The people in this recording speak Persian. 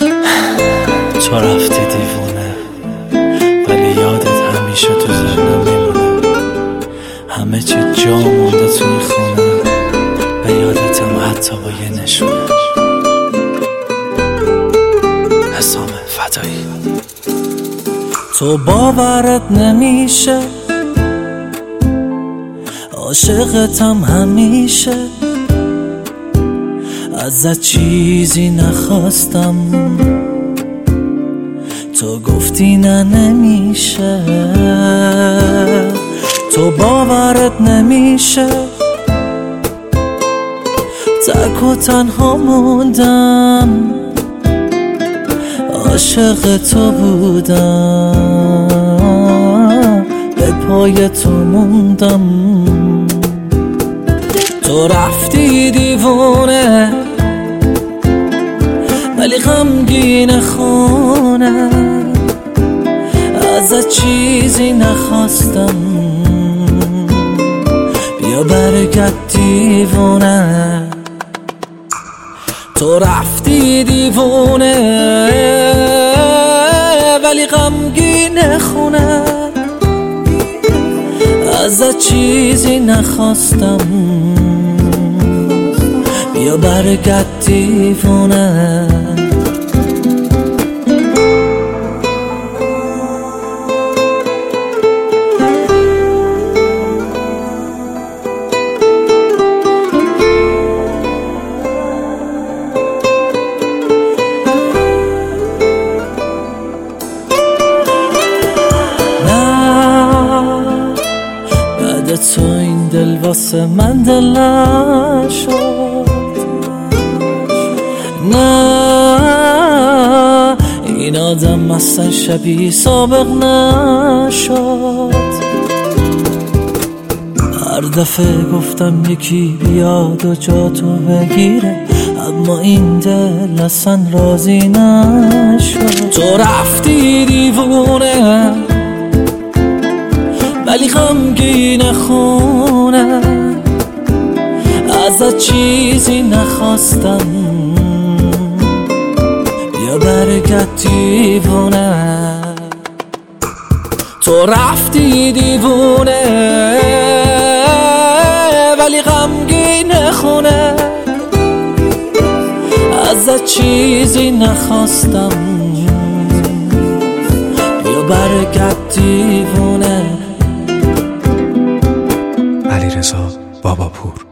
تو رفتی دیوونه، ولی یادت همیشه تو ذهنم میمونه. همه چی جا مونده توی خونه، به یادتم حتی با یه نشونه. حسام فدایی. تو باورت نمیشه، عاشقتم همیشه، ازت چیزی نخواستم، تو گفتی نه نمیشه. تو باورت نمیشه، تک و تنها موندم، عاشق تو بودم، به پای تو موندم. تو رفتی دیوونه، ولی غمگین خونه، ازت چیزی نخواستم، بیا برگرد دیوونه. تو رفتی دیوونه، ولی غمگین خونه، ازت چیزی نخواستم، بیا برگرد دیوونه. تو این دل واسه من دل نشد، نه این آدم اصلا شبیه سابق نشد. هر دفعه گفتم یکی بیاد و جا تو بگیره، اما این دل اصلا راضی نشد. تو رفتی دیوونه، ولی غمگین خونه، ازت چیزی نخواستم، بیا برگرد دیوونه. تو رفتی دیوونه، ولی غمگین خونه، ازت چیزی نخواستم، بیا برگرد دیوونه. علیرضا باباپور.